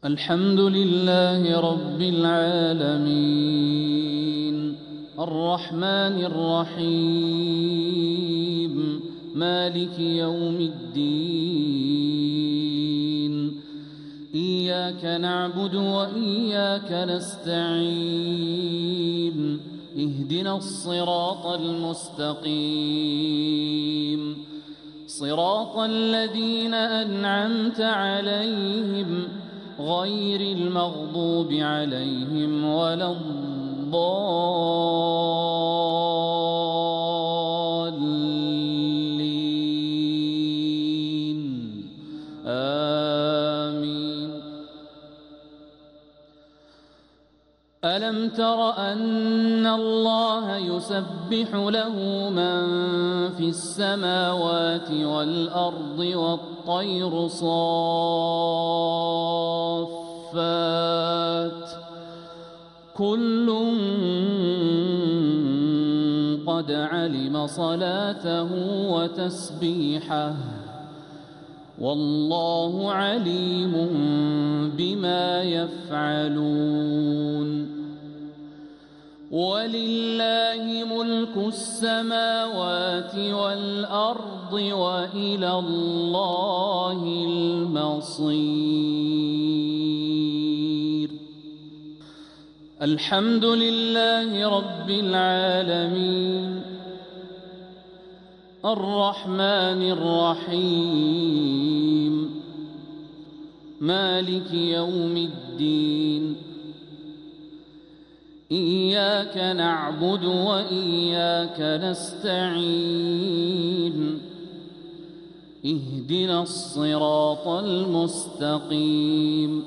الحمد لله رب العالمين الرحمن الرحيم مالك يوم الدين إياك نعبد وإياك نستعين اهدنا الصراط المستقيم صراط الذين أنعمت عليهم غير المغضوب عليهم ولا الضالين آمين. ألم تر أن الله يسبح له من في السماوات والأرض والطير صافات كل قد علم صلاته وتسبيحه والله عليم بما يفعلون. ولله ملك السماوات والأرض وإلى الله المصير. الحمد لله رب العالمين الرحمن الرحيم مالك يوم الدين إياك نعبد وإياك نستعين اهدنا الصراط المستقيم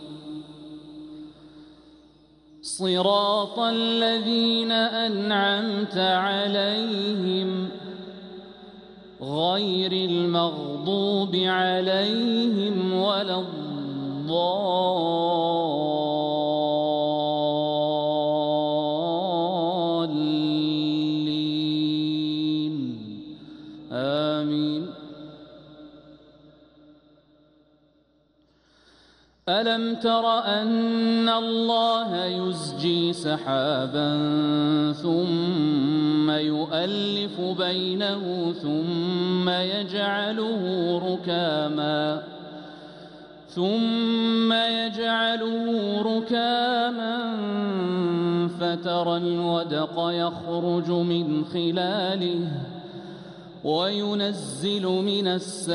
صراط الذين أنعمت عليهم غير المغضوب عليهم ولا الضالين آمين. ألم تر أن الله يزجي سحابا ثم يؤلف بينه ثم يجعله ركاما فترى الودق يخرج من خلاله وينزل من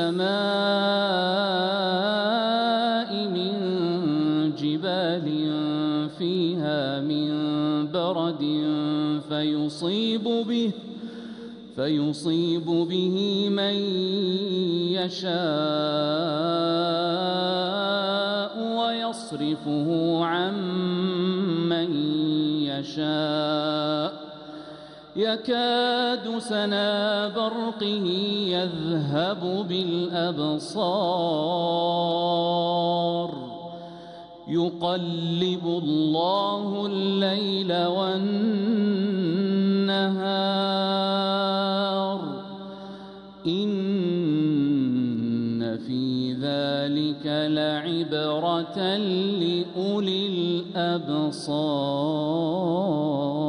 السماء من جبال فيها من برد فيصيب به من يشاء ويصرفه عن من يشاء يكاد سنا برقه يذهب بالأبصار يقلب الله الليل والنهار إن في ذلك لعبرة لأولي الأبصار.